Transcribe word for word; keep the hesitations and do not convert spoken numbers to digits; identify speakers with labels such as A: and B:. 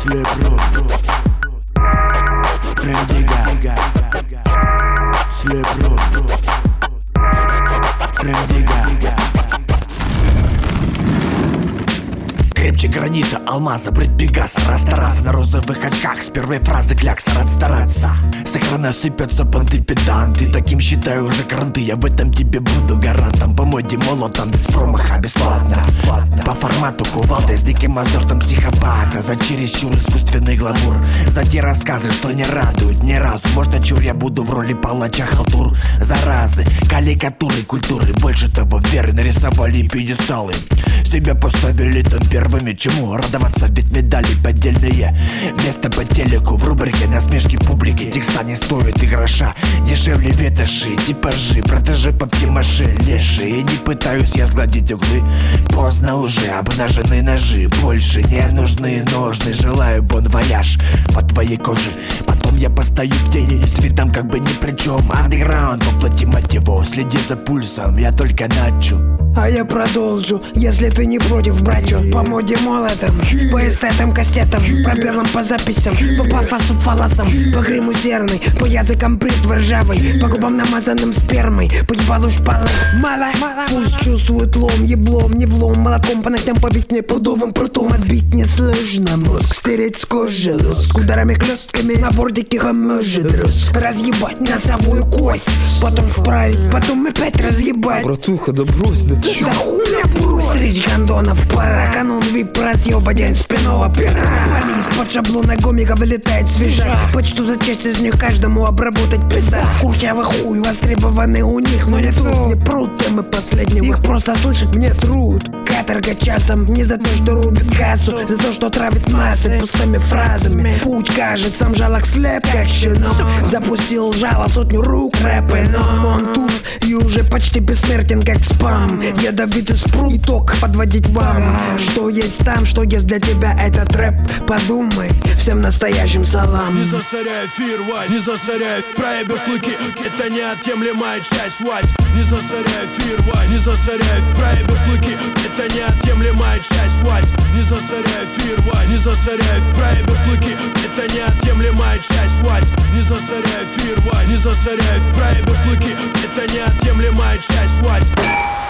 A: Слеп рост. Прям дига. Слеп рост. Прям дига.
B: Крепче гранита, алмаза, брит Пегаса, Расстараться на розовых очках, с первой фразы клякса, рад стараться. С экрана сыпятся понты, педанты, таким считаю уже гранты. Я в этом тебе буду гарантом, по моде молотом, без промаха, бесплатно. По формату кувалда, с диким азартом психопата. За чересчур искусственный гламур, за те рассказы, что не радуют ни разу. Может, чур я буду в роли палача халтур. Заразы, карикатуры, культуры, больше того веры нарисовали пьедесталы. Себя поставили там первыми, чему радоваться, ведь медали поддельные. Место по телеку в рубрике насмешки публики. Текста не стоит и гроша, дешевле ветоши, типажи, протежи папье-маше, леши. И не пытаюсь я сгладить углы, поздно уже, обнажены ножи. Больше не нужны ножны, желаю бон-вояж по твоей коже. Потом я постою в тени с видом как бы ни при чем. Андеграунд воплоти мотиву, следи за пульсом, я только начал.
C: А я продолжу, если ты не против, братья. По моде молотом, по эстетам кассетам, пробелам по записям, по пафосу фаласам, по гриму серной, по языкам бритвы ржавой, по губам намазанным спермой, по ебалу шпалы. Мало, пусть чувствует лом, еблом, не влом, молотком по ногтям побить мне пудовым прутом. Отбить несложно мозг, стереть с кожи лоск, ударами клёстками на бортике хомёжит рост. Разъебать носовую кость, потом вправить, потом опять разъебать.
D: Братуха, да брось, да ты
C: да хуля брось! Стричь гондонов пора, канон вип разъеба день спинного пера. Вали из-под шаблона гомика вылетает свежа. Почту за честь из них каждому обработать пизда. Курчавый хуй востребованы у них, но не тут. Не прут темы последнего, их просто слышать мне труд. Каторга часом не за то, что рубит кассу, за то, что травит массы пустыми фразами. Путь кажет, сам жалок слеп, как щенок. Запустил жало сотню рук рэпы, но он тут и уже почти бессмертен, как спам. Ядовитый спрут, итог подводить вам. Что есть там, что есть для тебя этот рэп. Подумай, всем настоящим салам.
A: Не засоряй эфир, Вась, не засоряй. Проебешь клыки, это неотъемлемая часть, Вась. Не засоряй эфир, Вась, не засоряй. Проебешь клыки, это неотъемлемая часть, Вась. Не засоряй эфир, Вась, не засоряй. Проебешь клыки, это неотъемлемая часть, Вась. Не засоряй эфир, Вась, не засоряй. Проебешь клыки, это неотъемлемая часть, Вась.